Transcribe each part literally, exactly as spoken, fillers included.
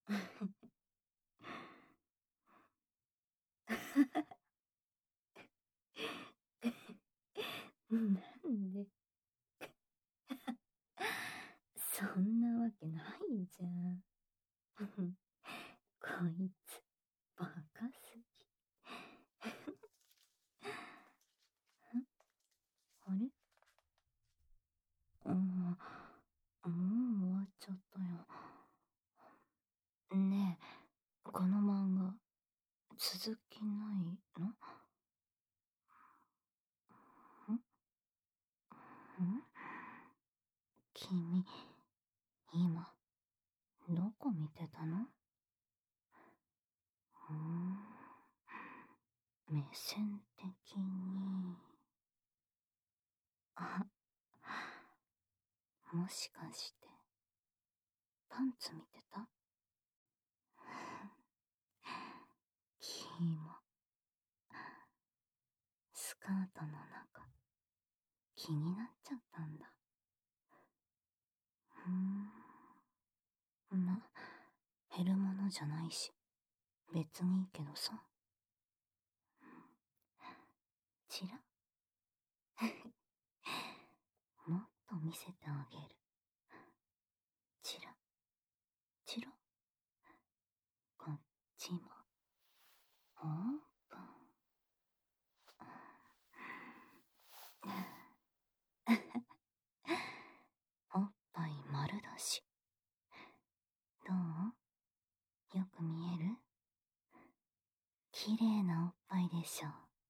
なんでそんなわけないじゃん。こいつ、バカすぎ。あれうん、もう終わっちゃったよ。ねえ、この漫画、続きないの？んん君、今、どこ見てたの？うーん、目線的に。あ、もしかして、パンツ見てた？キモ。スカートの中、気になっちゃったんだ。ふーん。ま、減るものじゃないし、別にいいけどさ。チラもっと見せてあげる。チラ、チラ。こっちも、オープン。おっぱい丸だし。どう？よく見える？綺麗なおっぱいでしょ。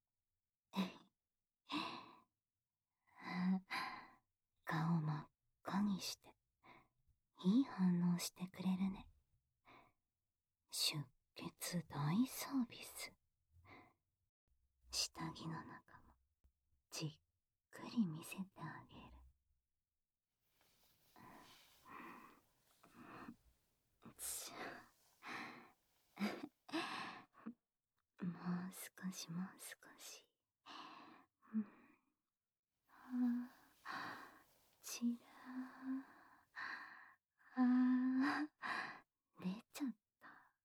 顔真っ赤にして、いい反応してくれるね。出血大サービス。下着の中も、じっくり見せてあげる。ちゃもう少しもう少し。うん、あちらあ出ちゃった。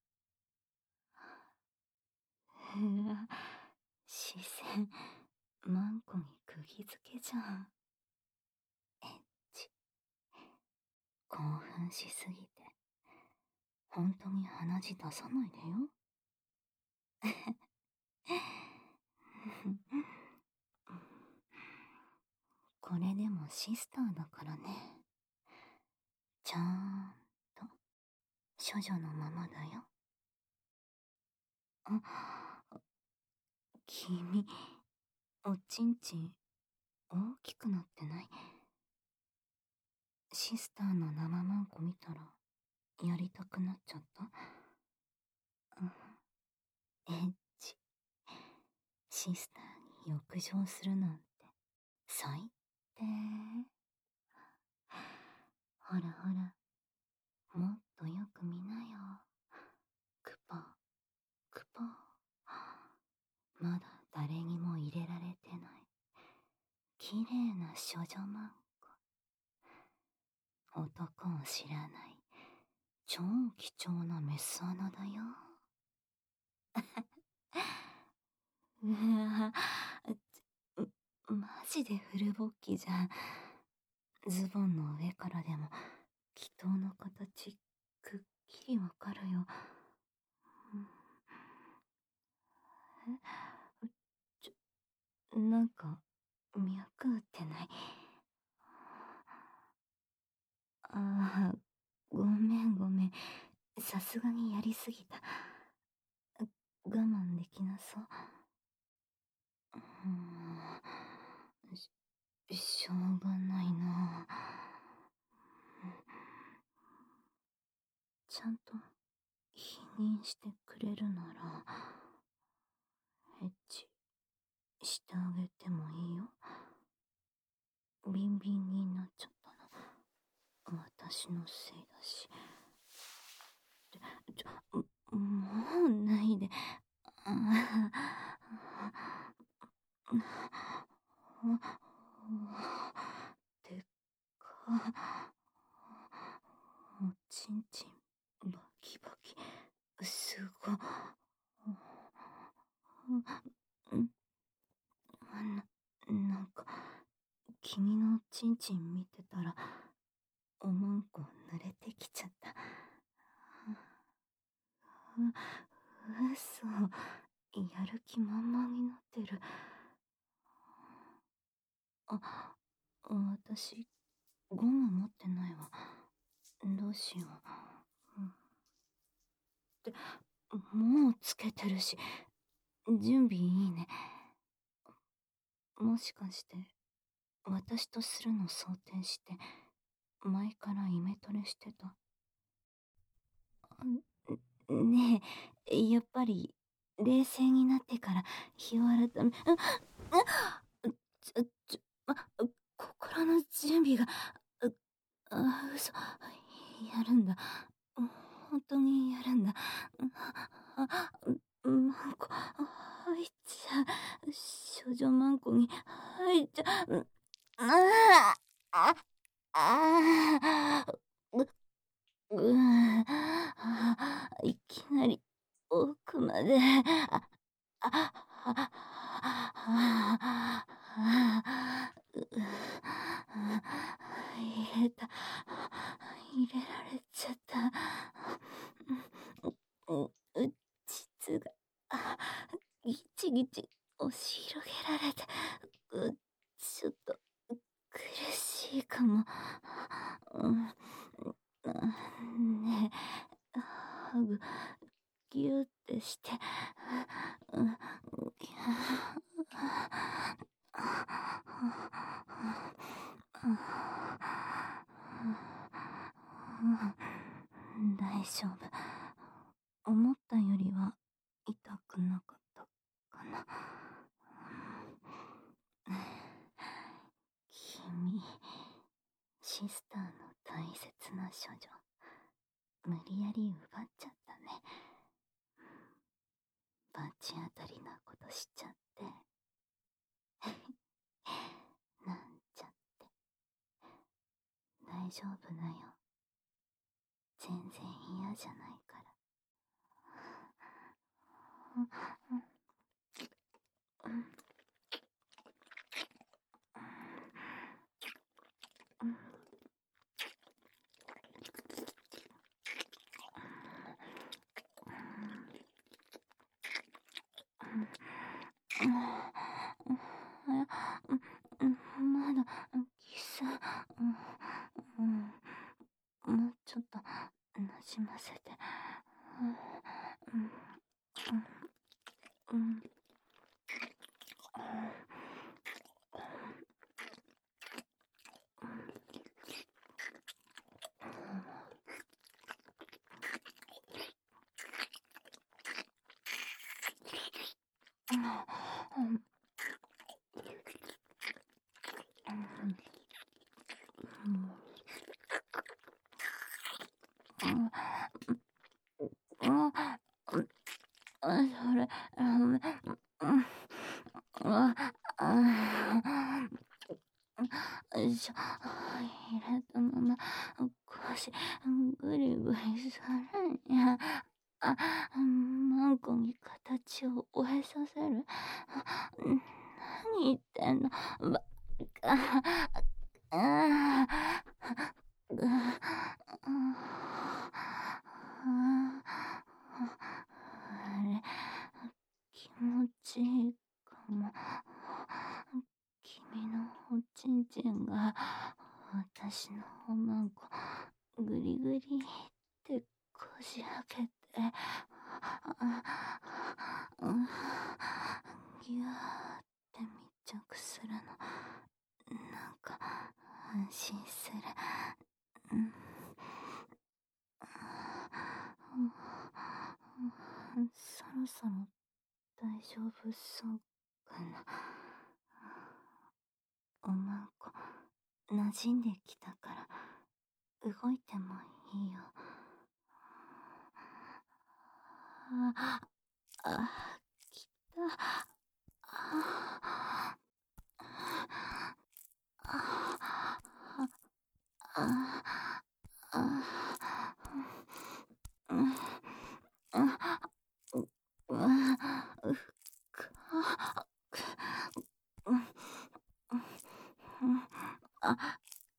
うわ、視線マンコに釘付けじゃん。エッチ。興奮しすぎて本当に鼻血出さないでよ。これでもシスターだからね。ちゃーんと処女のままだよ。あ、君、おちんちん大きくなってない？シスターの生マンコ見たらやりたくなっちゃった？エッチ。シスターに浴場するなんて最低。ほらほら、もっとよく見なよ。クポクポ。まだ誰にも入れられてない綺麗な処女マンコ。男を知らない超貴重なメス穴だよ。うわぁ、マジでフルボッキじゃん。ズボンの上からでも祈祷の形くっきりわかるよ。え、ちょ、なんか脈打ってない？ああ、ごめんごめん。さすがにやりすぎた。我慢できなそう。うーん、し、しょうがないな。ちゃんと否認してくれるなら、エッチしてあげてもいいよ。ビンビンになっちゃったの、私のせいだし。ちょ、もうないで。あでっかおちんちんバキバキ。すご。うん、な、なんか、君のチンチン見てたら、おまんこ濡れてきちゃった。う、嘘。やる気満々になってる。あ、私、ゴム持ってないわ。どうしよう。うん、って、もうつけてるし、準備いいね。もしかして、私とするの想定して、前からイメトレしてた？ねえ、やっぱり、冷静になってから日を改め、う、う、ちょ、ちょ、あ、心の準備が、う、あ、嘘、やるんだ。本当にやるんだ。あ、マンコ、入っちゃう。少女マンコに入っちゃう。ああ、ああ、う、うー、いきなり奥まで、あ、あ、あ、あ、あ、う、入れた、入れられちゃった。う、う、膣が、ギチギチ押し広げられて、う、ちょっと、苦しいかも。うん、ねえ、ハグ、ギューってして、うん、大丈夫。思ったよりは痛くなかったかな。君、シスターの大切な処女、無理やり奪っちゃったね。罰当たりなことしちゃって。なんちゃって。大丈夫だよ。全然嫌じゃないから。まだキス、うん、もうちょっとなじませて。うん、うん、それ、ごめん。あ、あ、よいしょ。入れたまま、腰、ぐりぐりされんや。あ、マンコに形を覚えさせる。何言ってんの。ば、あ、あ、ぐ、あれ、気持ちいいかも。君のおちんちんが私のおまんこぐりぐりってこじ開けて、ギューって密着するの、なんか安心する。うん、そろそろ大丈夫そうかな。おまんこ馴染んできたから動いてもいいよ。あ、あ、来た。あ、あ、あ、あ、あ、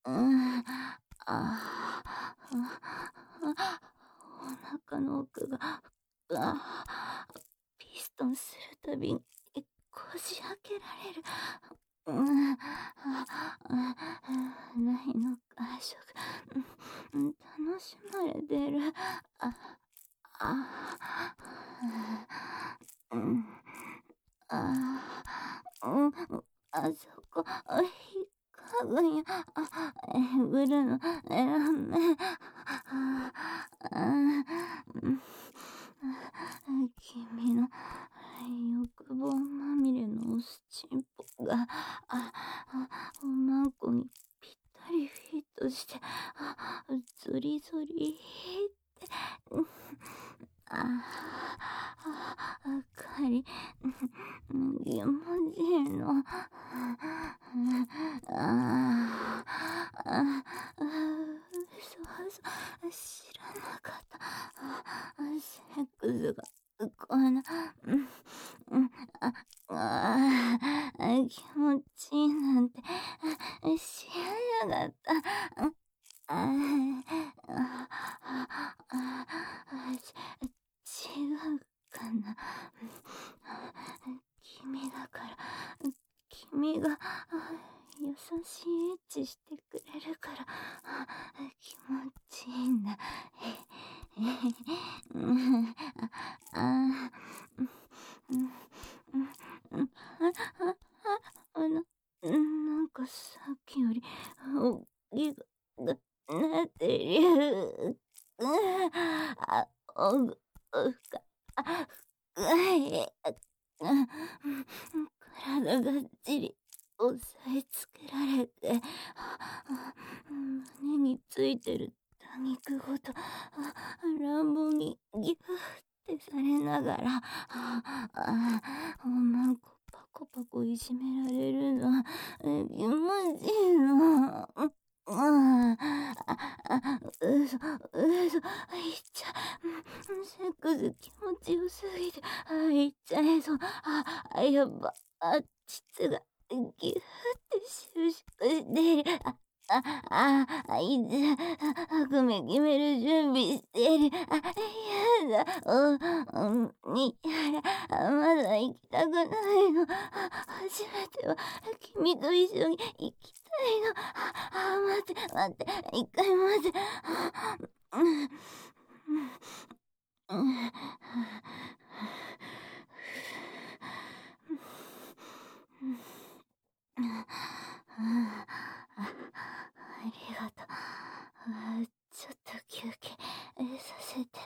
うん、ああ、あ、お腹の奥が、あ、ピストンするたびにこじ開けられる。うん、ああ、ないの外食、うん、楽しまれてる。あ、あ、うん、あ、うん、あそこ、引っかくんや、あ、えぐるの、えらめ、あ、あ、うん、君の欲望まみれのおすちんぽが、あ、あ、おまんこにぴったりフィットして、あ、ゾリゾリって、うん、ああ、あかり、うん、気持ちいいの。ああ、あ、そうそう、知らなかった。あ、セックスが、こんな、うん、うん、あ、ああ、気持ちいいなんて、知らなかった。うん、ああ、ああ、あ、ち違うかな。君だから、君が優しいエッチしてくれるから気持ちいいんだ。うん、あ、あ、うん、うん、うん、あ、あ、あの、なんかさっきより大きくなってる。うん、あ、おぐ、おか、あ、深い。うん、体がっちり押さえつけられて、胸についてる多肉ごと乱暴にギューってされながら、おまんこパコパコいじめられるの気持ちいいの。うん、あ、あ、うそ、うそ、言っちゃ、セックス気持ちよすぎて、あ、言っちゃいそう。あ、やっぱ、あ、膣が、ぎゅーって収縮してる。あ、あ、あ、いつ、悪夢決める準備してる。あ、やだ、お、うん、にやら、まだ行きたくないの。初めては、君と一緒に行きたいの。あ、待って、待って、一回待って。うん、うん、うん、ありがとう。ちょっと休憩させて。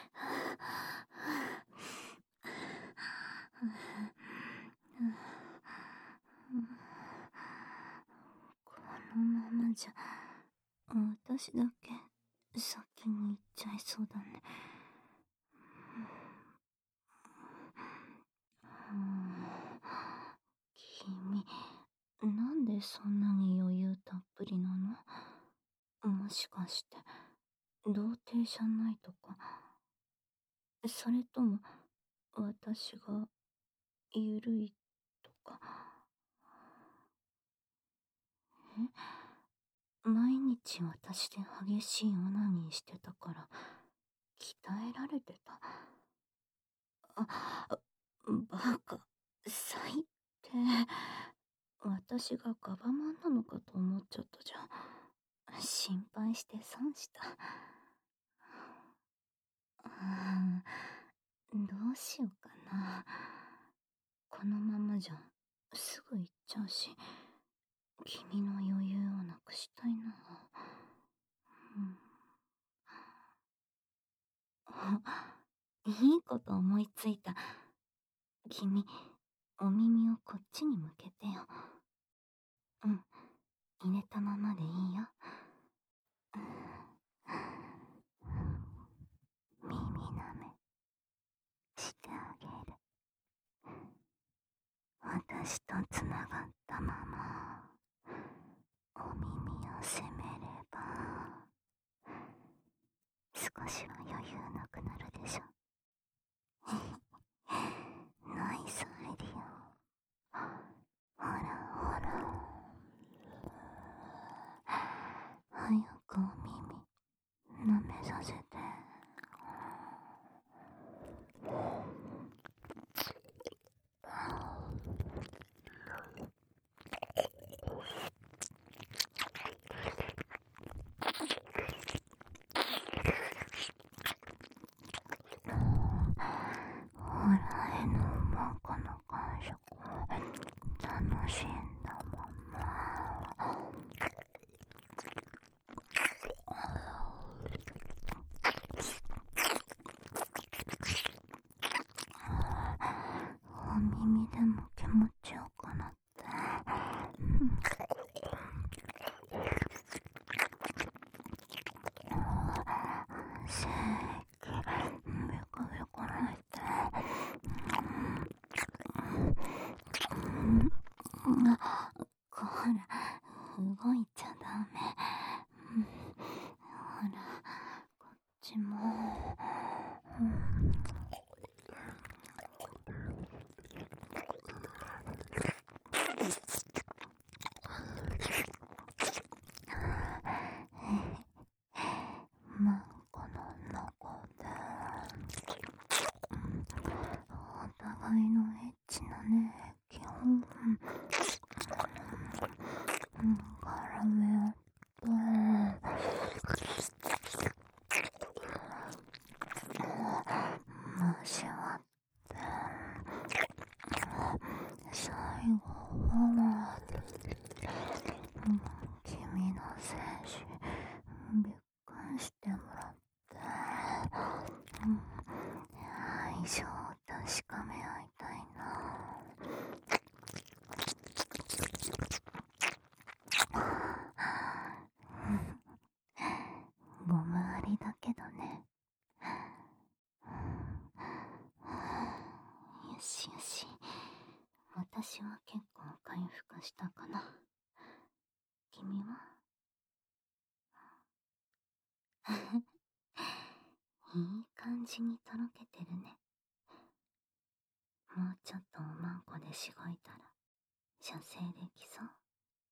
このままじゃ、私だけ先に行っちゃいそうだね。君、なんでそんなに余裕たっぷりなの？もしかして、童貞じゃないとか、それとも、私がゆるいとか。え、毎日私で激しいオナニーしてたから、鍛えられてた。あ、バカ、最低。私がガバマンなのかと思っちゃったじゃん。心配して損した。うーん、どうしようかな。このままじゃすぐ行っちゃうし、君の余裕をなくしたいな。うん、あ、いいこと思いついた。君、お耳をこっちに向けてよ。うん、入れたままでいいよ。耳なめしてあげる。私とつながったままお耳を責めれば少しは余裕なくなるでしょ。ナイスアイディア。ほらほら。 精液、ビクビク泣いて。こら、動いちゃダメ。ほら、こっちも。マコの中でお互いのエッチなね、基本絡め合って回し合って最後は君の精子びっくりしてもらって愛情を確かめ合いたいな。ゴムありだけどね。よしよし、私は結構回復したかな。君はいい感じにとろけてるね。もうちょっとおまんこでしごいたら射精できそう。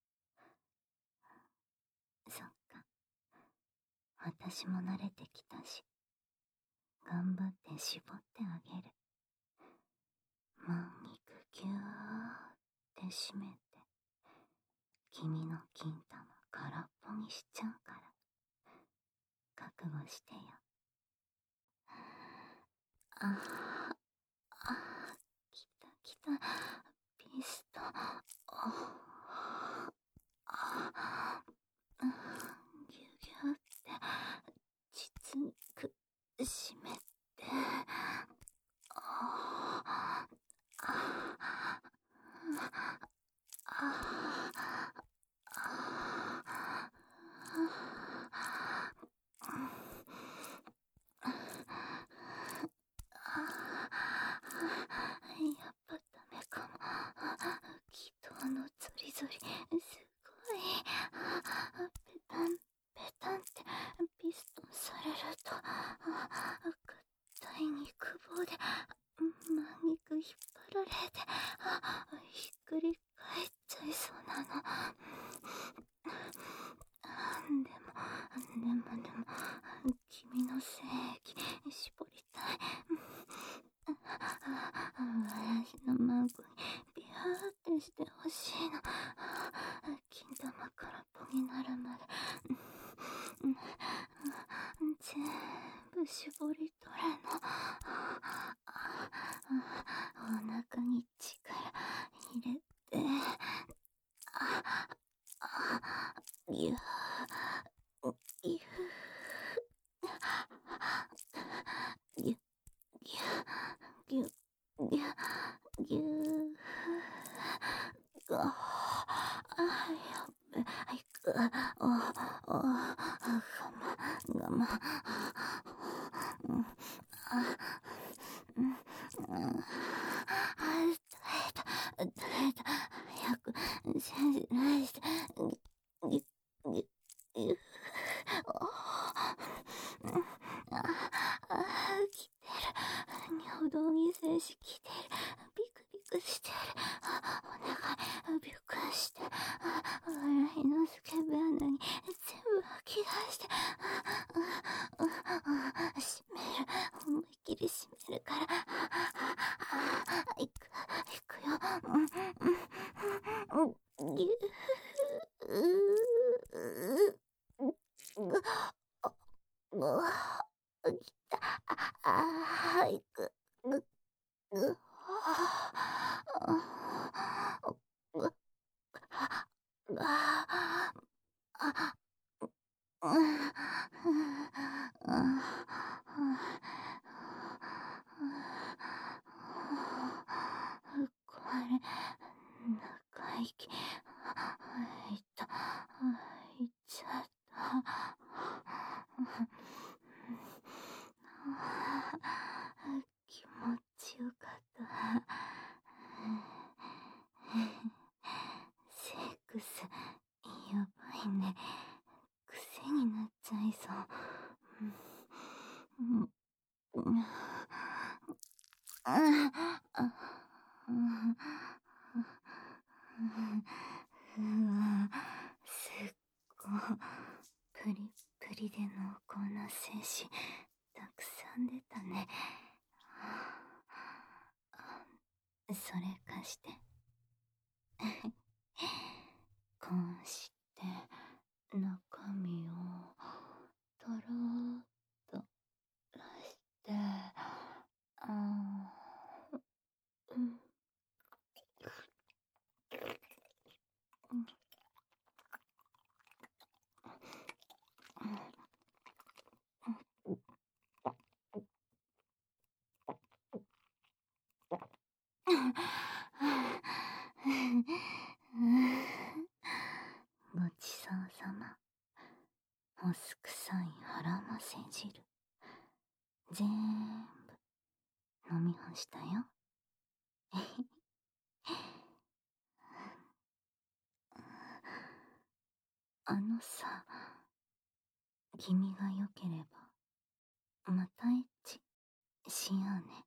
そっか、私も慣れてきたし、頑張って絞ってあげる。満肉ぎゅーって締めて、君の金玉空っぽにしちゃうから、覚悟してよ。あーあー、きたきた、ピスト。ああ、ぎゅぎゅって実にく締めて、ああああやっぱダメかも。気筒のゾリゾリすごい。ペタンペタンってピストンされると硬い肉棒で満肉引っ張られてひっくり返っちゃいそうなの。でもでもでも君の精液絞りたい。私のマグにビャーってしてほしいの。金玉空っぽになるまで全部絞り取れの。お腹に力入れて、ぎゅーぎゅーぎゅぎゅぎゅぎゅぎゅーああ、やっべ、いく、おお我慢我慢、うんあうんうんあ耐えた耐えた、早く信じないして、ぎゅぎゅぎゅおああ来てる、尿道に精子来てる、ビクビクしてる、お願いビクして、笑いのスケベ穴に全部吐き出して、閉める、思いっきり閉めるから、いくいくよ、ぎゅうわきた、ああいくぐぐぐああこれ長生き入った入っちゃった。 ちゃいそう。うん。うん。うん。ああ。うん。うわ、すっご。プリプリで濃厚な精子、たくさん出たね。それ貸して。こうして中身をとろーっと出して、あー、うん。うん。ごちそうさま。おすくさい腹ませ汁、ぜーんぶ飲み干したよ。あのさ、君が良ければまたエッチしようね。